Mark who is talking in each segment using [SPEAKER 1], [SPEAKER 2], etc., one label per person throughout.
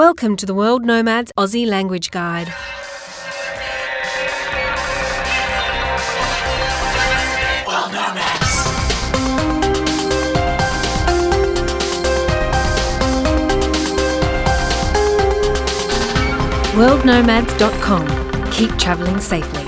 [SPEAKER 1] Welcome to the World Nomads Aussie Language Guide.
[SPEAKER 2] World Nomads.
[SPEAKER 1] worldnomads.com. Keep travelling safely.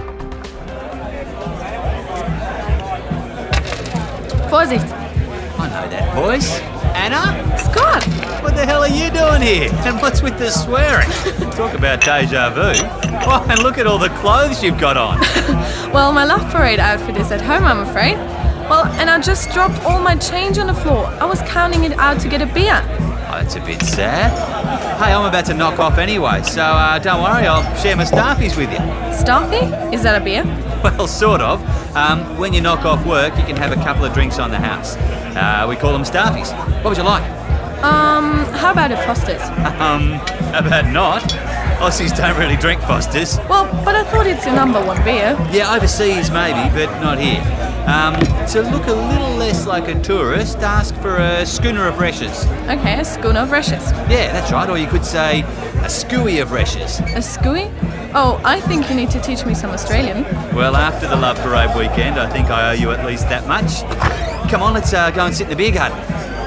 [SPEAKER 3] Vorsicht!
[SPEAKER 2] I know that voice. Anna?
[SPEAKER 3] Scott!
[SPEAKER 2] What the hell are you doing here? And what's with the swearing? Talk about deja vu. Oh, and look at all the clothes you've got on.
[SPEAKER 3] Well, my love parade outfit is at home, I'm afraid. Well, and I just dropped all my change on the floor. I was counting it out to get a beer.
[SPEAKER 2] Oh, that's a bit sad. Hey, I'm about to knock off anyway, so don't worry, I'll share my staffies with you.
[SPEAKER 3] Staffy? Is that a beer?
[SPEAKER 2] Well, sort of. When you knock off work, you can have a couple of drinks on the house. We call them staffies. What would you like?
[SPEAKER 3] How about a Foster's?
[SPEAKER 2] How about not? Aussies don't really drink Fosters.
[SPEAKER 3] Well, but I thought it's your number one beer.
[SPEAKER 2] Yeah, overseas maybe, but not here. To look a little less like a tourist, ask for a schooner of Reshes.
[SPEAKER 3] Okay, a schooner of Reshes.
[SPEAKER 2] Yeah, that's right. Or you could say a scooey of Reshes.
[SPEAKER 3] A scooey? Oh, I think you need to teach me some Australian.
[SPEAKER 2] Well, after the Love Parade weekend, I think I owe you at least that much. Come on, let's go and sit in the beer garden.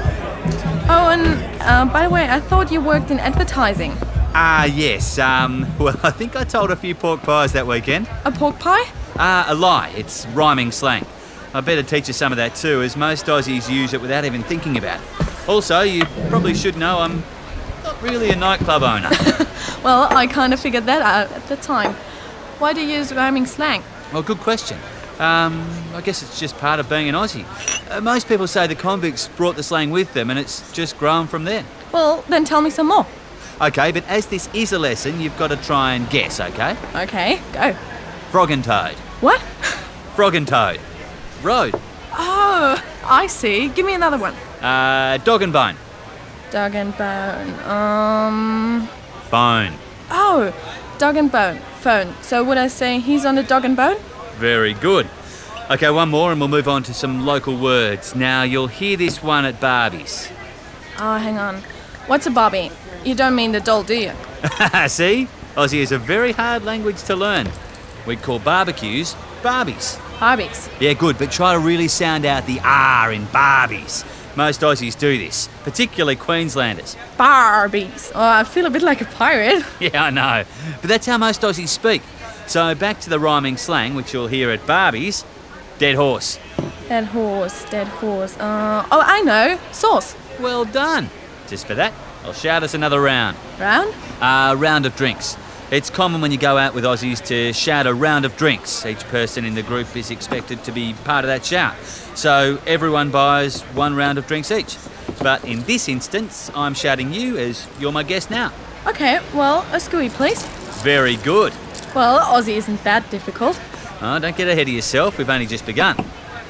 [SPEAKER 3] Oh, and by the way, I thought you worked in advertising.
[SPEAKER 2] Yes. Well, I think I told a few pork pies that weekend.
[SPEAKER 3] A pork pie?
[SPEAKER 2] A lie. It's rhyming slang. I better teach you some of that too, as most Aussies use it without even thinking about it. Also, you probably should know I'm not really a nightclub owner.
[SPEAKER 3] Well, I kind of figured that out at the time. Why do you use rhyming slang?
[SPEAKER 2] Well, good question. I guess it's just part of being an Aussie. Most people say the convicts brought the slang with them and it's just grown from there.
[SPEAKER 3] Well, then tell me some more.
[SPEAKER 2] Okay, but as this is a lesson, you've got to try and guess, okay?
[SPEAKER 3] Okay, go.
[SPEAKER 2] Frog and toad.
[SPEAKER 3] What?
[SPEAKER 2] Frog and toad. Road.
[SPEAKER 3] Oh, I see. Give me another one.
[SPEAKER 2] Dog and bone.
[SPEAKER 3] Dog and bone.
[SPEAKER 2] Bone.
[SPEAKER 3] Oh, dog and bone. Phone. So would I say he's on a dog and bone?
[SPEAKER 2] Very good. Okay, one more and we'll move on to some local words. Now, you'll hear this one at Barbie's.
[SPEAKER 3] Oh, hang on. What's a Barbie? You don't mean the doll, do you?
[SPEAKER 2] See? Aussie is a very hard language to learn. We'd call barbecues Barbies.
[SPEAKER 3] Barbies.
[SPEAKER 2] Yeah, good, but try to really sound out the R in Barbies. Most Aussies do this, particularly Queenslanders.
[SPEAKER 3] Barbies. Oh, I feel a bit like a pirate.
[SPEAKER 2] Yeah, I know. But that's how most Aussies speak. So back to the rhyming slang, which you'll hear at Barbie's. Dead horse.
[SPEAKER 3] Dead horse, dead horse. Oh, I know. Sauce.
[SPEAKER 2] Well done. Just for that, I'll shout us another round.
[SPEAKER 3] Round?
[SPEAKER 2] Round of drinks. It's common when you go out with Aussies to shout a round of drinks. Each person in the group is expected to be part of that shout. So everyone buys one round of drinks each. But in this instance, I'm shouting you as you're my guest now.
[SPEAKER 3] Okay, well, a scooey, please.
[SPEAKER 2] Very good.
[SPEAKER 3] Well, Aussie isn't that difficult.
[SPEAKER 2] Oh, don't get ahead of yourself. We've only just begun.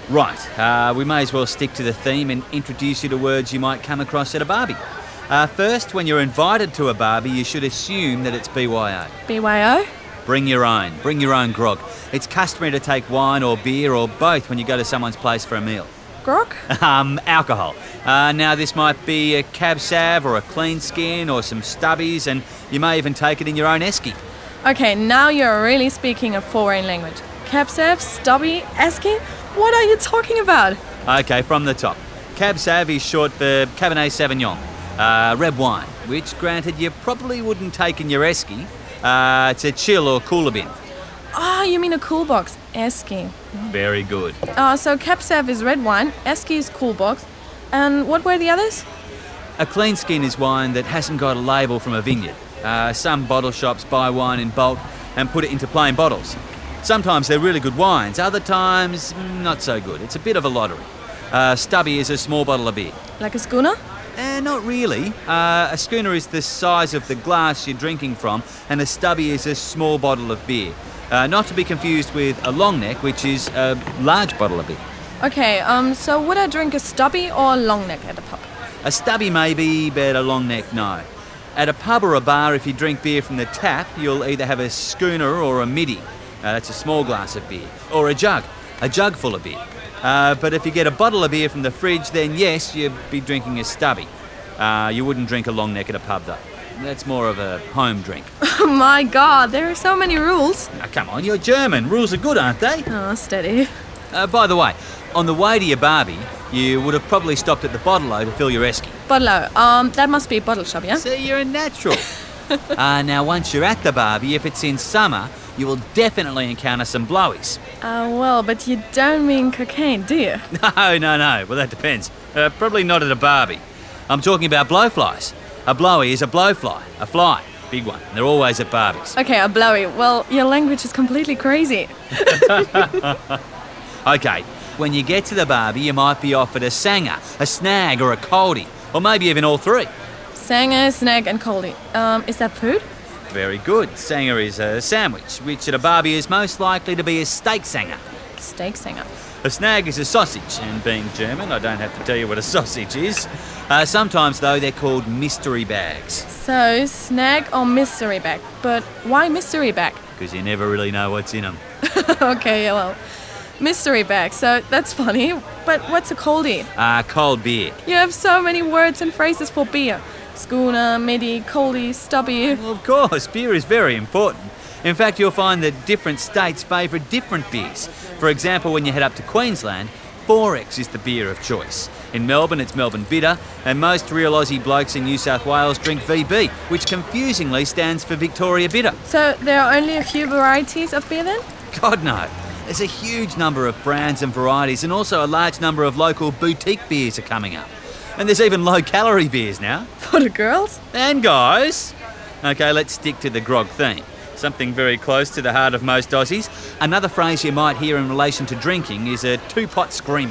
[SPEAKER 2] Right, we may as well stick to the theme and introduce you to words you might come across at a barbie. First, when you're invited to a barbie, you should assume that it's BYO.
[SPEAKER 3] BYO?
[SPEAKER 2] Bring your own. Bring your own grog. It's customary to take wine or beer or both when you go to someone's place for a meal.
[SPEAKER 3] Grog?
[SPEAKER 2] Alcohol. Now, this might be a cab sav or a clean skin or some stubbies, and you may even take it in your own esky.
[SPEAKER 3] Okay, now you're really speaking a foreign language. Cab sav, stubby, esky? What are you talking about?
[SPEAKER 2] Okay, from the top. Cab sav is short for Cabernet Sauvignon. Red wine, which granted you probably wouldn't take in your esky. It's a chill or cooler bin.
[SPEAKER 3] Ah, you mean a cool box. Esky.
[SPEAKER 2] Very good.
[SPEAKER 3] So Cab Sav is red wine, Esky is cool box. And what were the others?
[SPEAKER 2] A clean skin is wine that hasn't got a label from a vineyard. Some bottle shops buy wine in bulk and put it into plain bottles. Sometimes they're really good wines, other times not so good. It's a bit of a lottery. Stubby is a small bottle of beer.
[SPEAKER 3] Like a schooner?
[SPEAKER 2] Not really. A schooner is the size of the glass you're drinking from, and a stubby is a small bottle of beer. Not to be confused with a long neck, which is a large bottle of beer.
[SPEAKER 3] Okay, so would I drink a stubby or a long neck at a pub?
[SPEAKER 2] A stubby maybe, but a long neck no. At a pub or a bar, if you drink beer from the tap, you'll either have a schooner or a middy. That's a small glass of beer. Or a jug full of beer. But if you get a bottle of beer from the fridge, then yes, you'd be drinking a stubby. You wouldn't drink a long neck at a pub though. That's more of a home drink.
[SPEAKER 3] Oh my god, there are so many rules.
[SPEAKER 2] Now, come on, you're German. Rules are good, aren't they?
[SPEAKER 3] Oh, steady.
[SPEAKER 2] By the way, on the way to your barbie, you would have probably stopped at the Bottle-O to fill your esky.
[SPEAKER 3] Bottle-O, that must be a bottle shop, yeah?
[SPEAKER 2] See, you're a natural. Now, once you're at the barbie, if it's in summer, you will definitely encounter some blowies.
[SPEAKER 3] Well, but you don't mean cocaine, do you?
[SPEAKER 2] No. Well, that depends. Probably not at a barbie. I'm talking about blowflies. A blowy is a blowfly, a fly, big one. They're always at barbies.
[SPEAKER 3] Okay, a blowy. Well, your language is completely crazy.
[SPEAKER 2] Okay, when you get to the barbie, you might be offered a sanger, a snag or a coldie, or maybe even all three.
[SPEAKER 3] Sanger, snag and coldie. Is that food?
[SPEAKER 2] Very good. Sanger is a sandwich, which at a barbie is most likely to be a steak sanger.
[SPEAKER 3] Steak sanger.
[SPEAKER 2] A snag is a sausage, and being German, I don't have to tell you what a sausage is. Sometimes, though, they're called mystery bags.
[SPEAKER 3] So, snag or mystery bag. But why mystery bag?
[SPEAKER 2] Because you never really know what's in them.
[SPEAKER 3] Okay, well, mystery bag. So, that's funny. But what's a coldie?
[SPEAKER 2] Cold beer.
[SPEAKER 3] You have so many words and phrases for beer. Schooner, midi, coldie, stubby.
[SPEAKER 2] Well, of course, beer is very important. In fact, you'll find that different states favour different beers. For example, when you head up to Queensland, Forex is the beer of choice. In Melbourne, it's Melbourne Bitter, and most real Aussie blokes in New South Wales drink VB, which confusingly stands for Victoria Bitter.
[SPEAKER 3] So there are only a few varieties of beer then?
[SPEAKER 2] God no. There's a huge number of brands and varieties, and also a large number of local boutique beers are coming up. And there's even low-calorie beers now.
[SPEAKER 3] For the girls?
[SPEAKER 2] And guys. Okay, let's stick to the grog theme. Something very close to the heart of most Aussies. Another phrase you might hear in relation to drinking is a two-pot screamer.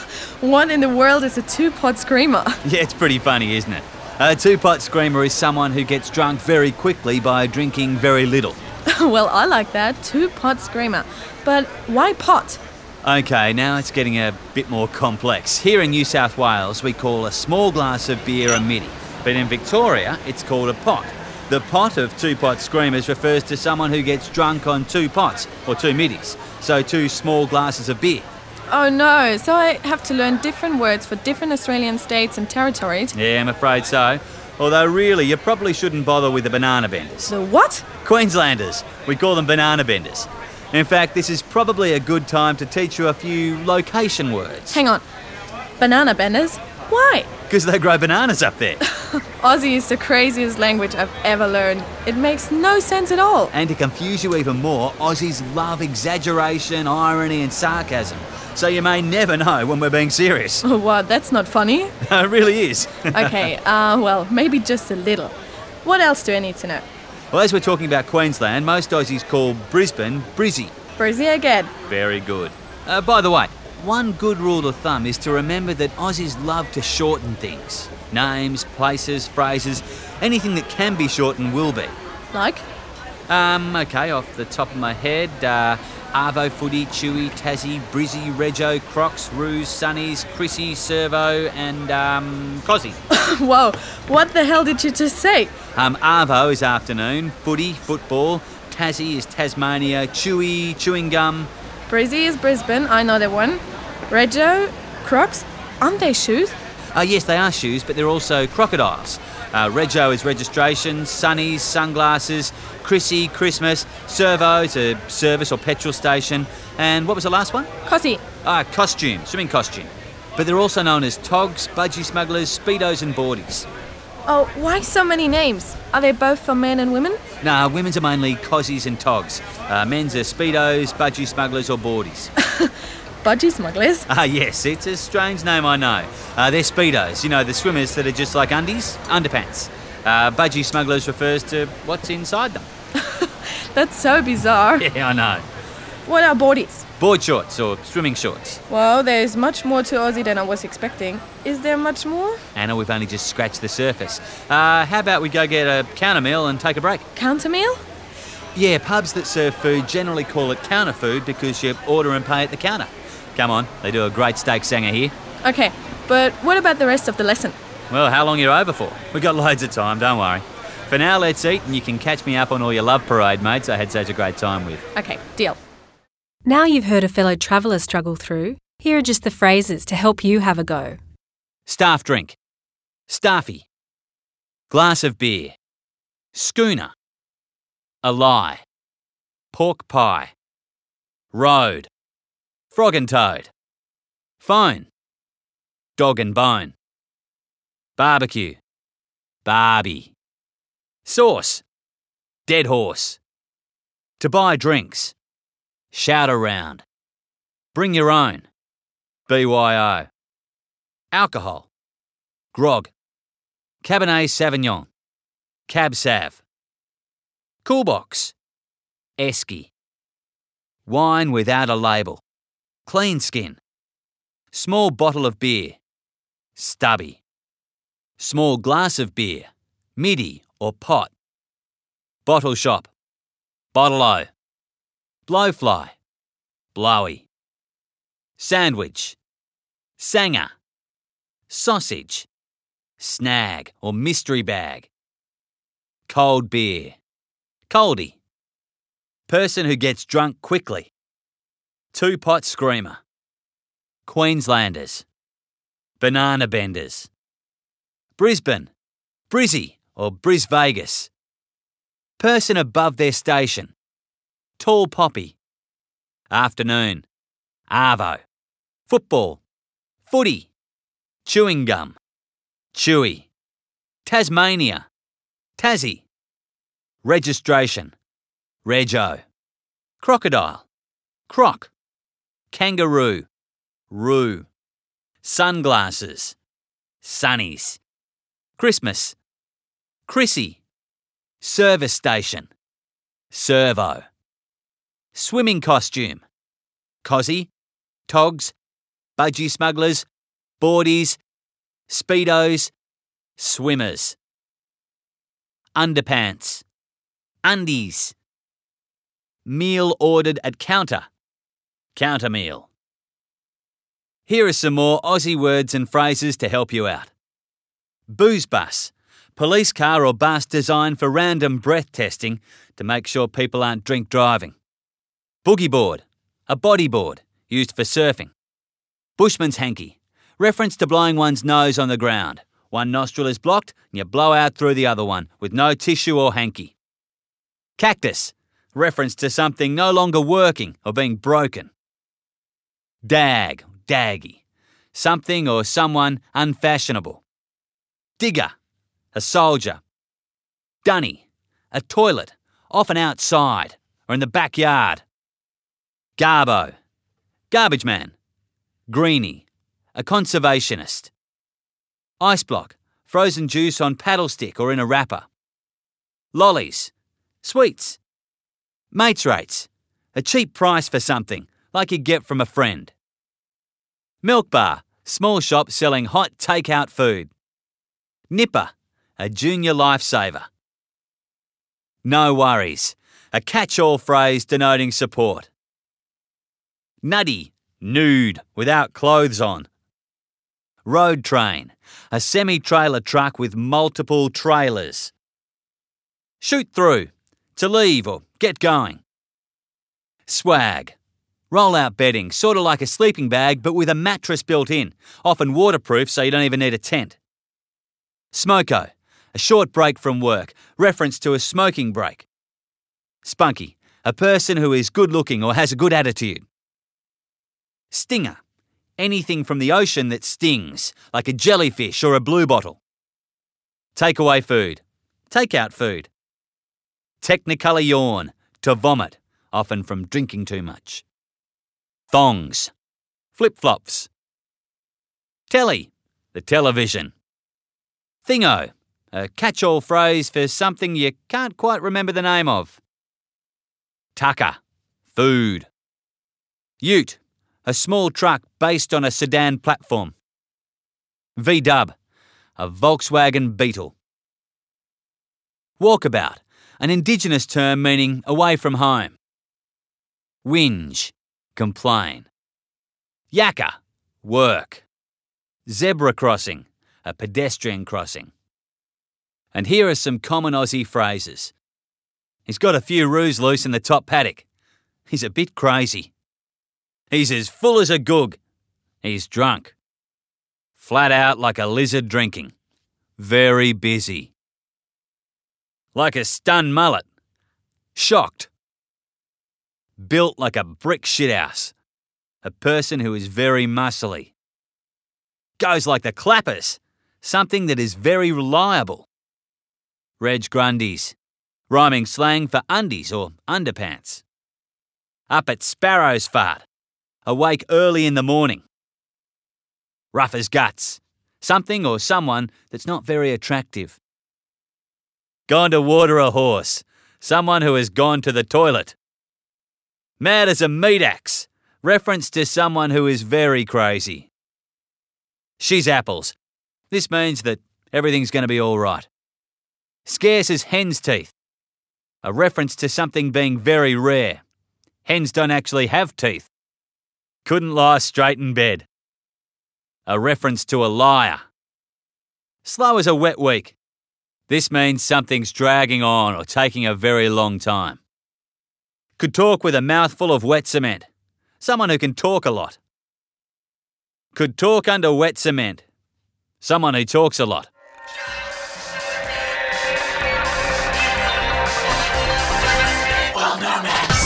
[SPEAKER 3] What in the world is a two-pot screamer?
[SPEAKER 2] Yeah, it's pretty funny, isn't it? A two-pot screamer is someone who gets drunk very quickly by drinking very little.
[SPEAKER 3] Well, I like that. Two-pot screamer. But why pot?
[SPEAKER 2] Okay, now it's getting a bit more complex. Here in New South Wales, we call a small glass of beer a middy. But in Victoria, it's called a pot. The pot of two-pot screamers refers to someone who gets drunk on two pots, or two middies, so two small glasses of beer.
[SPEAKER 3] Oh no, so I have to learn different words for different Australian states and territories?
[SPEAKER 2] Yeah, I'm afraid so. Although really, you probably shouldn't bother with the banana benders.
[SPEAKER 3] The what?
[SPEAKER 2] Queenslanders. We call them banana benders. In fact, this is probably a good time to teach you a few location words.
[SPEAKER 3] Hang on. Banana benders? Why?
[SPEAKER 2] Because they grow bananas up there.
[SPEAKER 3] Aussie is the craziest language I've ever learned. It makes no sense at all.
[SPEAKER 2] And to confuse you even more, Aussies love exaggeration, irony and sarcasm. So you may never know when we're being serious.
[SPEAKER 3] What, that's not funny?
[SPEAKER 2] It really is.
[SPEAKER 3] Okay, well, maybe just a little. What else do I need to know?
[SPEAKER 2] Well, as we're talking about Queensland, most Aussies call Brisbane Brizzy.
[SPEAKER 3] Brizzy again.
[SPEAKER 2] Very good. By the way, one good rule of thumb is to remember that Aussies love to shorten things. Names, places, phrases, anything that can be shortened will be.
[SPEAKER 3] Like?
[SPEAKER 2] Okay, off the top of my head, Arvo, Footy, Chewy, Tassie, Brizzy, Rego, Crocs, Ruse, Sunnies, Chrissy, Servo and Cozzy.
[SPEAKER 3] Whoa, what the hell did you just say?
[SPEAKER 2] Arvo is afternoon, Footy, football, Tassie is Tasmania, Chewy, chewing gum.
[SPEAKER 3] Brizzy is Brisbane, I know that one. Rego, Crocs, aren't they shoes?
[SPEAKER 2] Yes, they are shoes, but they're also crocodiles. Rego is registration, Sunnies, sunglasses, Chrissy, Christmas, Servo's a service or petrol station, and what was the last one?
[SPEAKER 3] Cossie.
[SPEAKER 2] Costume, swimming costume. But they're also known as togs, budgie smugglers, speedos and boardies.
[SPEAKER 3] Oh, why so many names? Are they both for men and women?
[SPEAKER 2] Nah, women's are mainly cossies and togs. Men's are speedos, budgie smugglers or boardies.
[SPEAKER 3] Budgie smugglers?
[SPEAKER 2] Yes, it's a strange name, I know. They're speedos, you know, the swimmers that are just like undies, underpants. Budgie smugglers refers to what's inside them.
[SPEAKER 3] That's so bizarre.
[SPEAKER 2] Yeah, I know.
[SPEAKER 3] What are boardies?
[SPEAKER 2] Board shorts or swimming shorts.
[SPEAKER 3] Well, there's much more to Aussie than I was expecting. Is there much more?
[SPEAKER 2] Anna, we've only just scratched the surface. How about we go get a counter meal and take a break?
[SPEAKER 3] Counter meal?
[SPEAKER 2] Yeah, pubs that serve food generally call it counter food because you order and pay at the counter. Come on, they do a great steak sanger here.
[SPEAKER 3] Okay, but what about the rest of the lesson?
[SPEAKER 2] Well, how long are you over for? We've got loads of time, don't worry. For now, let's eat and you can catch me up on all your love parade mates I had such a great time with.
[SPEAKER 3] Okay, deal.
[SPEAKER 1] Now you've heard a fellow traveller struggle through, here are just the phrases to help you have a go.
[SPEAKER 2] Staff drink. Staffy. Glass of beer. Schooner. A lie. Pork pie. Road. Frog and toad. Phone. Dog and bone. Barbecue. Barbie. Sauce. Dead horse. To buy drinks. Shout around. Bring your own. BYO. Alcohol. Grog. Cabernet Sauvignon. Cab Sav. Cool box. Esky. Wine without a label. Clean skin. Small bottle of beer. Stubby. Small glass of beer. Midi or pot. Bottle shop. Bottle-o. Blowfly. Blowy. Sandwich. Sanger. Sausage. Snag or mystery bag. Cold beer. Coldie. Person who gets drunk quickly. Two-pot screamer. Queenslanders. Banana benders. Brisbane. Brizzy or Bris Vegas. Person above their station. Tall poppy. Afternoon. Arvo. Football. Footy. Chewing gum. Chewy. Tasmania. Tassie. Registration. Rego. Crocodile. Croc. Kangaroo. Roo. Sunglasses. Sunnies. Christmas. Chrissy. Service station. Servo. Swimming costume. Cozzy. Togs. Budgie smugglers. Boardies. Speedos. Swimmers. Underpants. Undies. Meal ordered at counter. Counter meal. Here are some more Aussie words and phrases to help you out. Booze bus. Police car or bus designed for random breath testing to make sure people aren't drink driving. Boogie board. A bodyboard used for surfing. Bushman's hanky. Reference to blowing one's nose on the ground. One nostril is blocked and you blow out through the other one with no tissue or hanky. Cactus. Reference to something no longer working or being broken. Dag. Daggy. Something or someone unfashionable. Digger. A soldier. Dunny. A toilet, often outside or in the backyard. Garbo. Garbage man. Greenie. A conservationist. Ice block. Frozen juice on paddle stick or in a wrapper. Lollies. Sweets. Mates rates. A cheap price for something, like you get from a friend. Milk bar. Small shop selling hot takeout food. Nipper. A junior lifesaver. No worries. A catch-all phrase denoting support. Nuddy. Nude, without clothes on. Road train. A semi-trailer truck with multiple trailers. Shoot through. To leave or get going. Swag. Roll-out bedding, sort of like a sleeping bag but with a mattress built in, often waterproof so you don't even need a tent. Smoko. A short break from work, reference to a smoking break. Spunky. A person who is good-looking or has a good attitude. Stinger. Anything from the ocean that stings, like a jellyfish or a blue bottle. Takeaway food. Takeout food. Technicolor yawn. To vomit, often from drinking too much. Thongs. Flip-flops. Telly. The television. Thingo. A catch-all phrase for something you can't quite remember the name of. Tucker. Food. Ute. A small truck based on a sedan platform. V-dub. A Volkswagen Beetle. Walkabout. An Indigenous term meaning away from home. Whinge. Complain. Yakka. Work. Zebra crossing. A pedestrian crossing. And here are some common Aussie phrases. He's got a few roos loose in the top paddock. He's a bit crazy. He's as full as a goog. He's drunk. Flat out like a lizard drinking. Very busy. Like a stunned mullet. Shocked. Built like a brick shithouse. A person who is very muscly. Goes like the clappers. Something that is very reliable. Reg Grundies. Rhyming slang for undies or underpants. Up at Sparrow's fart. Awake early in the morning. Rough as guts. Something or someone that's not very attractive. Gone to water a horse. Someone who has gone to the toilet. Mad as a meat axe. Reference to someone who is very crazy. She's apples. This means that everything's going to be all right. Scarce as hen's teeth. A reference to something being very rare. Hens don't actually have teeth. Couldn't lie straight in bed. A reference to a liar. Slow as a wet week. This means something's dragging on or taking a very long time. Could talk with a mouthful of wet cement. Someone who can talk a lot. Could talk under wet cement. Someone who talks a lot.
[SPEAKER 4] Well, Nomads.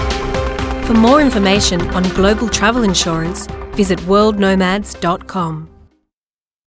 [SPEAKER 1] For more information on global travel insurance, visit worldnomads.com.